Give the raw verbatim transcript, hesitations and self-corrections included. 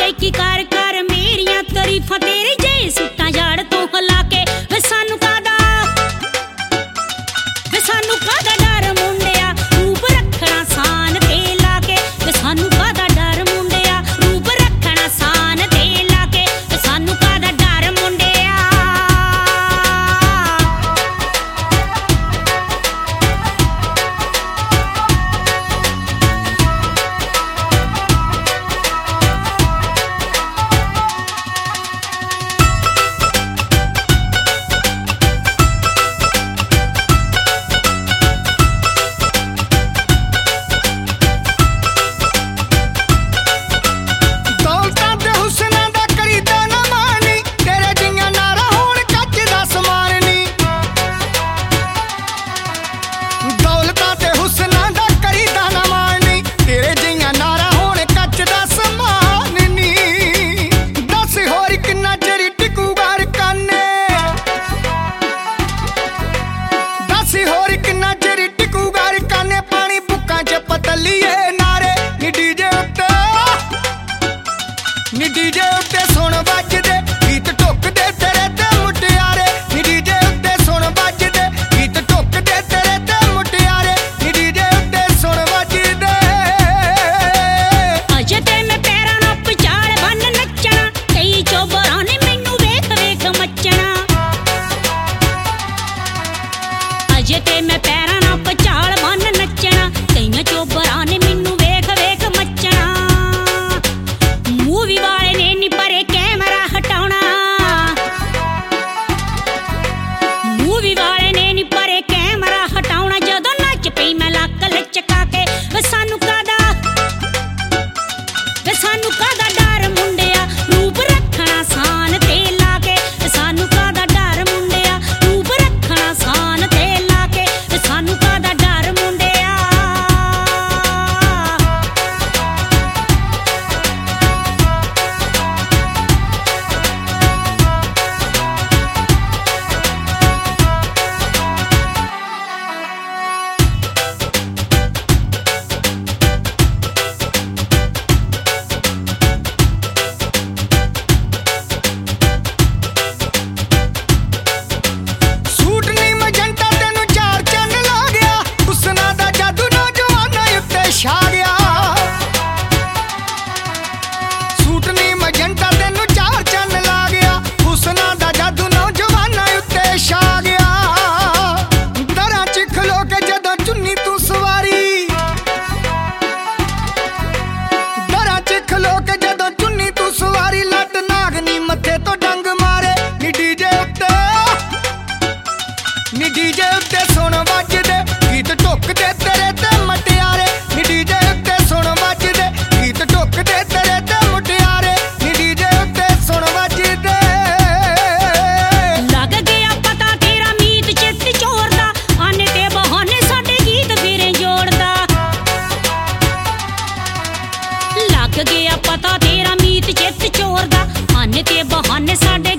गायकी कर कर मेरियां तारीफां तेरे जे सुट्टां जड़ तो हला के वे सानू कादा वे सानू कादा डर मुंडिया रूप रखना सान ते लाके वे सानू कादा डर मुंडिया रूप रखना सान ते लाके वे सानू कादा डर मुंडिया। नी डीजे उत्ते सुन बजदे गीत ठुकदे तेरे ते मुटियारे नी डीजे उत्ते सुन बजदे गीत ठुकदे तेरे ते मुटियारे नी डीजे उत्ते सुन बजदे। अजे ते मैं पैरां नाल पचाल बन नचना कई चोबरां ने मैनू वेख वेख मचना अजे ते मैं पैरां नाल पचाल बन नचना कई चोबरां ने मैनू वेख वेख मचना। मूवी वाले ने नी परे कैमरा हटाउणा मूवी वाले ने नी परे कैमरा हटाउणा जदों नच पई मैं लक लचका के वे सानू कादा वे सानू कादा डर मुंडिया रूप रखना सान ते लाके वे सानू कादा डर मुंडिया रूप रखना सान ते लाके वे सानू कादा डर मुंडिया। नी डीजे उत्ते सुन बजदे गीत ठुकदे तेरे ते मुटियारे नी डीजे उत्ते सुन बजदे गीत ठुकदे तेरे ते मुटियारे नी डीजे उत्ते सुन बजदे। लग गया पता तेरा मीत चित चोरदा आने ते बहाने साडे गीत फिरे जोड़दा लग गया पता तेरा मीत चित चोरदा आने ते बहाने साडे